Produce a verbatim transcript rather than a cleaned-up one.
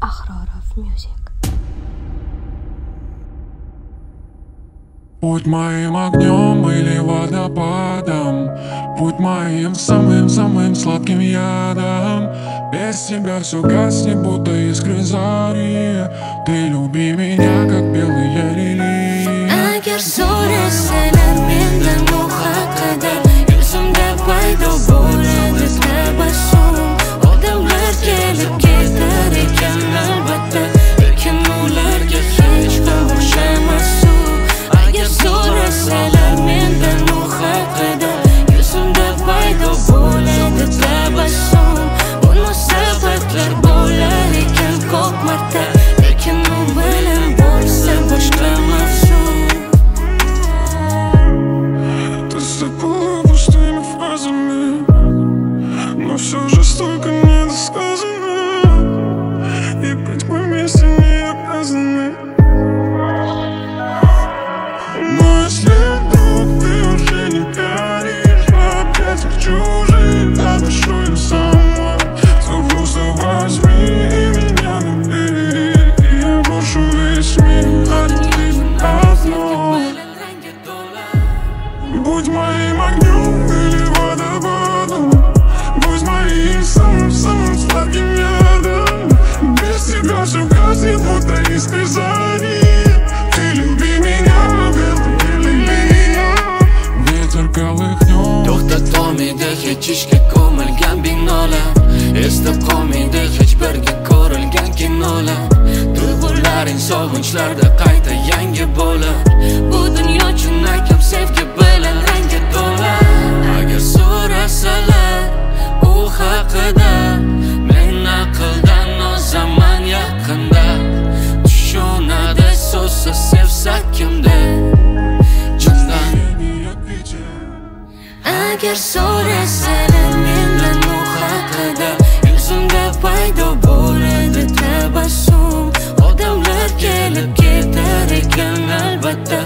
Ahrorov Music. Будь моим огнем или водопадом, будь моим самым-самым сладким ядом. Без тебя все гаснет, будто искры зари. Ты люби меня, как белые лилии. Agar so'rasalar mendan bu haqida, yuzimda paydo bo'ladi tabassum. Odamlar kelib ketar ekan albatta, lekin ularga hech ham o'xshamas u. Agar so'rasalar mendan bu haqida, yuzimda paydo bo'ladi tabassum. Munosabatlar bo'lar ekan ko'p marta, lekin u bilan bo'lsa boshqa mavzu. Ты забыла пустыми фразами, но все же столько недосказано, и быть мы вместе не обязаны. Но если вдруг ты уже не горишь, опять хочу жить, а душою сама, то просто возьми и меня набери, и я брошу весь мир ради тебя одной. Будь моим огнем или водопадом, будь моим самым-самым сладким ядом. Без тебя все гаснет, будто искры зари. Ты люби меня, белые лилии. Ветер колыхнет. To'xtab qolmaydi hech ishga ko'milgan binolar, esda qolmaydi hech birga ko'rilgan kinolar. Tuyg'ularing sog'inchlarda qayta yangi bo'lar. Bu dunyo chinakam sevgi bilan rangi to'la. Agar so'rasalar u haqida, men aqldan ozaman yaqinda. Tushunadi so'zsiz sevsa kimda chindan. Agar so'rasalar mendan u haqida, yuzimda paydo bo'ladi tabassum. Odamlar kelib ketar ekan albatta,